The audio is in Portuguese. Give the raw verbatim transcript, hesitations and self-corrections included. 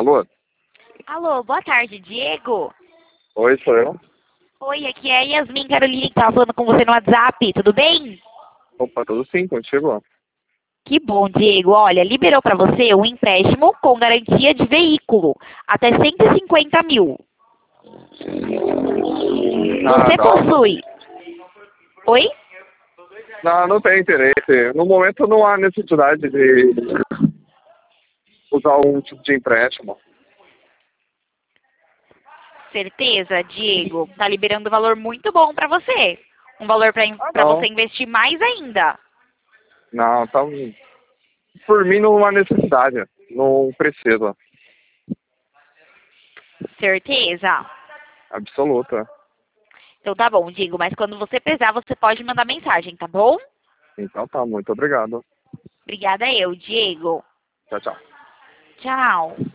Alô? Alô, boa tarde, Diego. Oi, sou eu. Oi, aqui é a Yasmin Caroline que tava falando com você no WhatsApp, tudo bem? Opa, tudo sim, contigo? Que bom, Diego. Olha, liberou para você um empréstimo com garantia de veículo, até cento e cinquenta mil. Ah, Você não. possui... Oi? Não, não tem interesse. No momento não há necessidade de usar algum tipo de empréstimo. Certeza, Diego. Tá liberando um valor muito bom para você. Um valor Ah, para você não. investir mais ainda. Não, tá... Por mim não há necessidade. Não preciso. Certeza? Absoluta. Então tá bom, Diego. Mas quando você precisar, você pode mandar mensagem, tá bom? Então tá, muito obrigado. Obrigada eu, Diego. Tchau, tchau. Tchau.